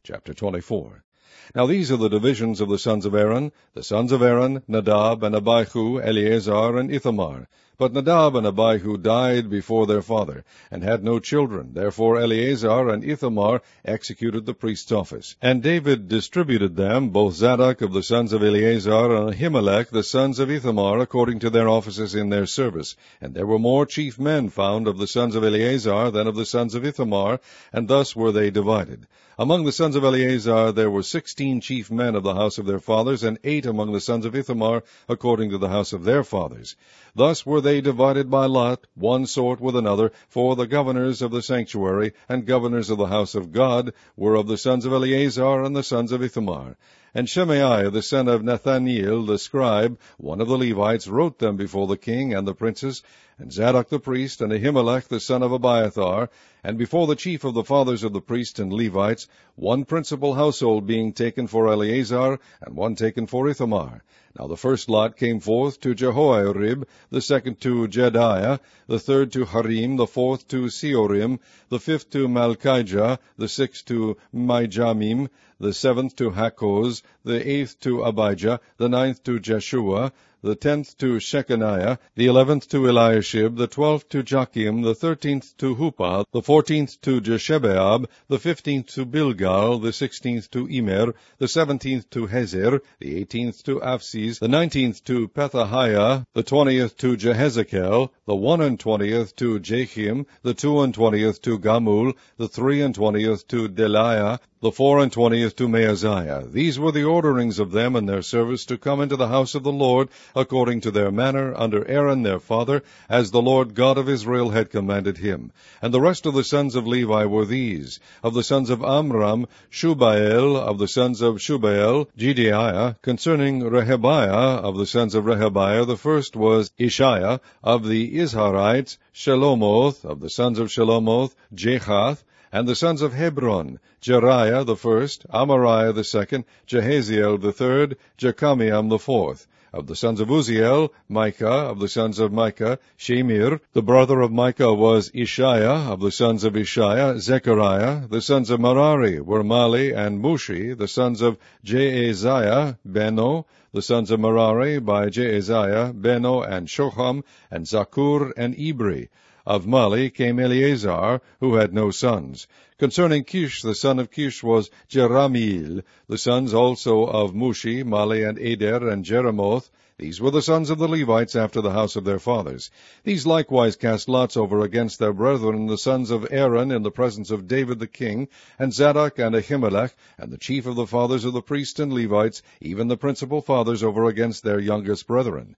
Chapter 24. Now these are the divisions of the sons of Aaron. The sons of Aaron, Nadab and Abihu, Eleazar and Ithamar. But Nadab and Abihu died before their father, and had no children. Therefore Eleazar and Ithamar executed the priest's office. And David distributed them, both Zadok of the sons of Eleazar, and Ahimelech the sons of Ithamar, according to their offices in their service. And there were more chief men found of the sons of Eleazar than of the sons of Ithamar, and thus were they divided. Among the sons of Eleazar there were 16 chief men of the house of their fathers, and 8 among the sons of Ithamar, according to the house of their fathers. Thus were they divided by lot, one sort with another, for the governors of the sanctuary and governors of the house of God were of the sons of Eleazar and the sons of Ithamar. And Shemaiah the son of Nathaniel the scribe, one of the Levites, wrote them before the king and the princes, and Zadok the priest, and Ahimelech the son of Abiathar, and before the chief of the fathers of the priests and Levites, one principal household being taken for Eleazar, and one taken for Ithamar. Now the first lot came forth to Jehoiarib, the second to Jedaiah, the third to Harim, the fourth to Seorim, the fifth to Malchijah, the sixth to Mijamim, the seventh to Hakkoz, the eighth to Abijah, the ninth to Jeshua, the 10th to Shechaniah, the 11th to Eliashib, the 12th to Joachim, the 13th to Huppah, the 14th to Jeshebeab, the 15th to Bilgal, the 16th to Immer, the 17th to Hezer, the 18th to Apsis, the 19th to Pethahiah, the 20th to Jehezekel, the 21st to Jachim, the 22nd to Gamul, the 23rd to Deliah, the 24th to Maaziah. These were the orderings of them in their service to come into the house of the Lord, according to their manner, under Aaron their father, as the Lord God of Israel had commanded him. And the rest of the sons of Levi were these: of the sons of Amram, Shubael; of the sons of Shubael, Jedaiah; concerning Rehabiah, of the sons of Rehabiah, the first was Ishiah; of the Izharites, Shelomoth; of the sons of Shelomoth, Jahath; and the sons of Hebron, Jeriah the first, Amariah the second, Jehaziel the third, Jekameam the fourth. Of the sons of Uzziel, Micah; of the sons of Micah, Shemir. The brother of Micah was Ishiah; of the sons of Ishiah, Zechariah. The sons of Merari were Mali and Mushi. The sons of Jaaziah, Beno. The sons of Merari by Jaaziah, Beno and Shoham, and Zakur and Ibri. Of Mali came Eleazar, who had no sons. Concerning Kish, the son of Kish was Jerahmeel. The sons also of Mushi, Mali and Eder and Jeremoth. These were the sons of the Levites after the house of their fathers. These likewise cast lots over against their brethren, the sons of Aaron, in the presence of David the king, and Zadok and Ahimelech, and the chief of the fathers of the priests and Levites, even the principal fathers, over against their youngest brethren.